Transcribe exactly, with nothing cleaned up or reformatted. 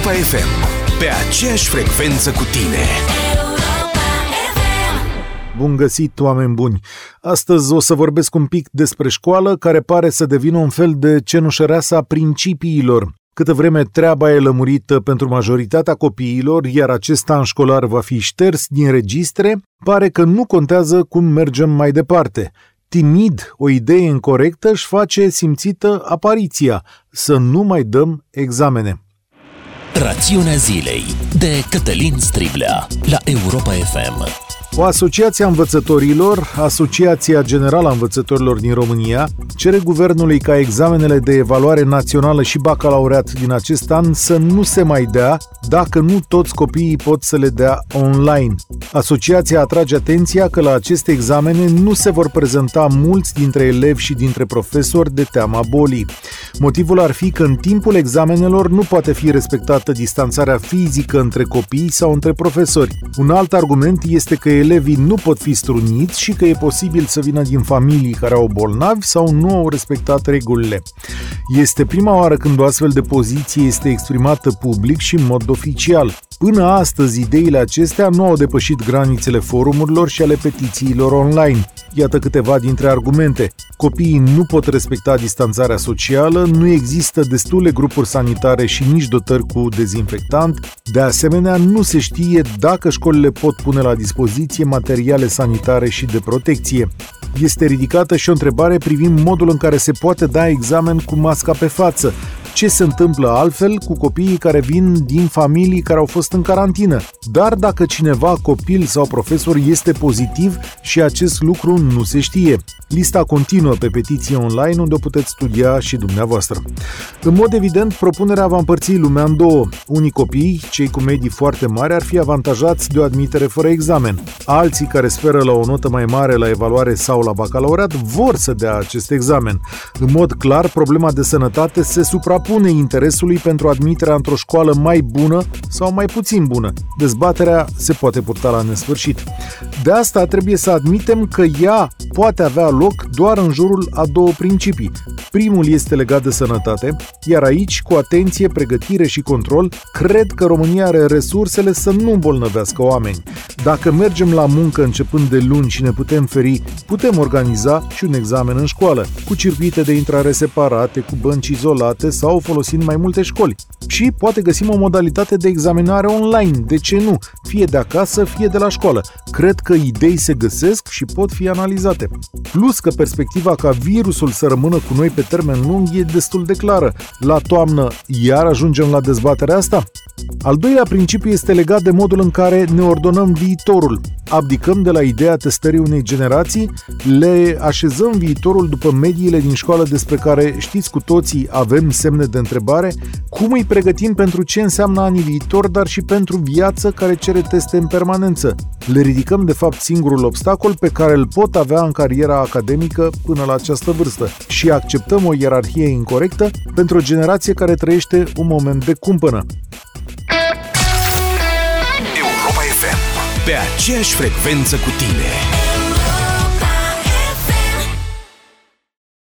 Europa F M, pe aceeași frecvență cu tine. Bun găsit, oameni buni! Astăzi o să vorbesc un pic despre școală, care pare să devină un fel de cenușăreasa principiilor. Câtă vreme treaba e lămurită pentru majoritatea copiilor, iar acest an școlar va fi șters din registre, pare că nu contează cum mergem mai departe. Timid, o idee incorectă își face simțită apariția, să nu mai dăm examene. Rațiunea zilei de Cătălin Striblea la Europa F M. O asociație a învățătorilor, Asociația Generală a Învățătorilor din România, cere guvernului ca examenele de evaluare națională și bacalaureat din acest an să nu se mai dea dacă nu toți copiii pot să le dea online. Asociația atrage atenția că la aceste examene nu se vor prezenta mulți dintre elevi și dintre profesori de teama bolii. Motivul ar fi că în timpul examenelor nu poate fi respectată distanțarea fizică între copii sau între profesori. Un alt argument este că elevii nu pot fi struniți și că e posibil să vină din familii care au bolnavi sau nu au respectat regulile. Este prima oară când o astfel de poziție este exprimată public și în mod oficial. Până astăzi, ideile acestea nu au depășit granițele forumurilor și ale petițiilor online. Iată câteva dintre argumente. Copiii nu pot respecta distanțarea socială, nu există destule grupuri sanitare și nici dotări cu dezinfectant. De asemenea, nu se știe dacă școlile pot pune la dispoziție materiale sanitare și de protecție. Este ridicată și o întrebare privind modul în care se poate da examen cu masca pe față. Ce se întâmplă altfel cu copiii care vin din familii care au fost în carantină? Dar dacă cineva, copil sau profesor, este pozitiv și acest lucru nu se știe. Lista continuă pe petiție online, unde o puteți studia și dumneavoastră. În mod evident, propunerea va împărți lumea în două. Unii copii, cei cu medii foarte mari, ar fi avantajați de o admitere fără examen. Alții care speră la o notă mai mare la evaluare sau la bacalaureat vor să dea acest examen. În mod clar, problema de sănătate se suprapune interesului pentru admiterea într-o școală mai bună sau mai puțin bună. Dezbaterea se poate purta la nesfârșit. De asta trebuie să admitem că ea poate avea loc doar în jurul a două principii. Primul este legat de sănătate, iar aici, cu atenție, pregătire și control, cred că România are resursele să nu îmbolnăvească oameni. Dacă mergem la muncă începând de luni și ne putem feri, putem organiza și un examen în școală, cu circuite de intrare separate, cu bănci izolate sau folosind mai multe școli. Și poate găsim o modalitate de examinare online, de ce nu? Fie de acasă, fie de la școală. Cred că idei se găsesc și pot fi analizate. Plus că perspectiva ca virusul să rămână cu noi pe termen lung e destul de clară. La toamnă iar ajungem la dezbaterea asta? Al doilea principiu este legat de modul în care ne ordonăm viitorul. Abdicăm de la ideea testării unei generații, le așezăm viitorul după mediile din școală despre care știți cu toții avem semne de întrebare, cum îi pregătim pentru ce înseamnă anii viitor, dar și pentru viață care cere teste în permanență. Le ridicăm de fapt singurul obstacol pe care îl pot avea în cariera academică până la această vârstă și acceptăm o ierarhie incorectă pentru o generație care trăiește un moment de cumpănă. Europa F M, pe aceeași frecvență cu tine.